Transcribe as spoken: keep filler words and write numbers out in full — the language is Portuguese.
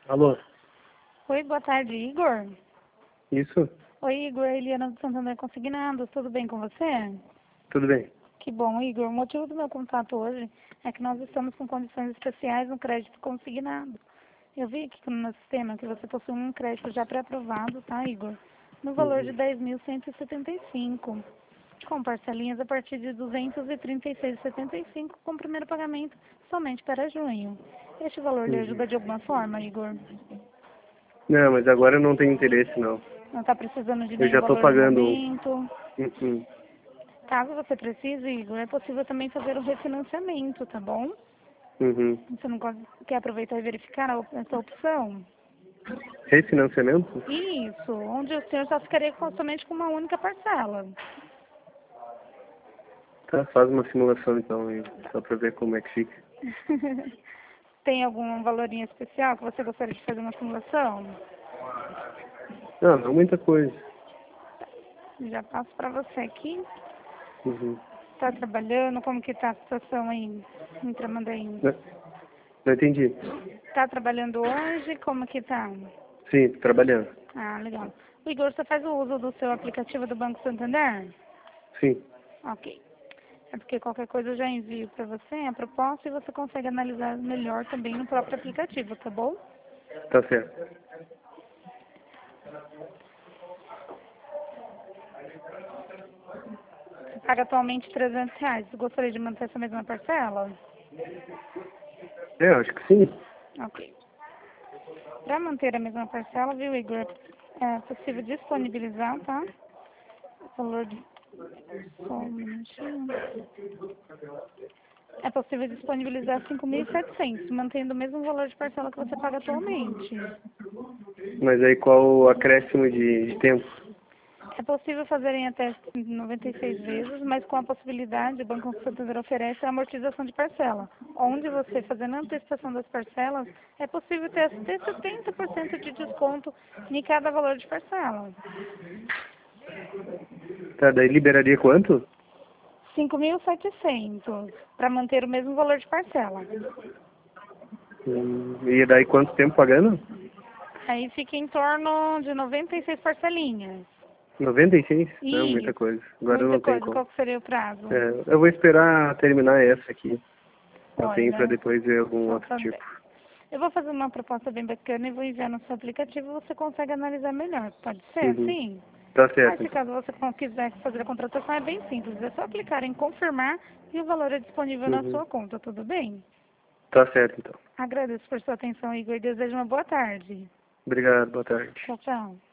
Alô? Oi, boa tarde, Igor. Isso? Oi, Igor, Eliana do Santander Consignados, tudo bem com você? Tudo bem. Que bom, Igor. O motivo do meu contato hoje é que nós estamos com condições especiais no crédito consignado. Eu vi aqui no sistema que você possui um crédito já pré-aprovado, tá, Igor? No valor de Uhum. dez mil cento e setenta e cinco, com parcelinhas a partir de duzentos e trinta e seis reais e setenta e cinco com o primeiro pagamento somente para junho. Este valor lhe Uhum. ajuda de alguma forma, Igor? Não, mas agora eu não tenho interesse, não. Não está precisando de Eu nenhum já tô valor no pagando. momento? Uhum. Caso você precise, Igor, é possível também fazer o refinanciamento, tá bom? Uhum. Você não gosta- quer aproveitar e verificar a op- essa opção? Refinanciamento? Isso, onde o senhor só ficaria com- somente com uma única parcela. Tá, faz uma simulação então, aí, só pra ver como é que fica. Tem algum valorinho especial que você gostaria de fazer uma simulação? Não, não muita coisa. Já passo para você aqui. Uhum. Está trabalhando? Como que está a situação aí em Tramandaí? Não, não entendi. Está trabalhando hoje? Como que tá? Sim, tô trabalhando. Ah, legal. O Igor, você faz o uso do seu aplicativo do Banco Santander? Sim. Ok. É porque qualquer coisa eu já envio para você a proposta e você consegue analisar melhor também no próprio aplicativo, tá bom? Tá certo. Você paga atualmente trezentos reais. Você gostaria de manter essa mesma parcela? É, eu acho que sim. Ok. Para manter a mesma parcela, viu, Igor? É possível disponibilizar, tá? O valor de... Só um minutinho. É possível disponibilizar cinco mil e setecentos, mantendo o mesmo valor de parcela que você paga atualmente. Mas aí qual o acréscimo de, de tempo? É possível fazer em até noventa e seis vezes, mas com a possibilidade, o Banco Santander oferece a amortização de parcela, onde você, fazendo a antecipação das parcelas, é possível ter até setenta por cento de desconto em cada valor de parcela. Tá, daí liberaria quanto? cinco mil e setecentos, para manter o mesmo valor de parcela. Hum, e daí quanto tempo pagando? Aí fica em torno de noventa e seis parcelinhas. noventa e seis? Não, muita Isso, coisa. Agora muita não tem coisa. como. Qual que seria o prazo? É, eu vou esperar terminar essa aqui. Eu tenho para Olha, depois ver algum outro Santander. tipo. Eu vou fazer uma proposta bem bacana e vou enviar no seu aplicativo e você consegue analisar melhor. Pode ser Uhum. assim? Tá Aí, certo, se então. caso você con- quiser fazer a contratação, é bem simples. É só clicar em confirmar e o valor é disponível na Uhum. sua conta, tudo bem? Tá certo, então. Agradeço por sua atenção, Igor, e desejo uma boa tarde. Obrigado, boa tarde. Tchau, tchau.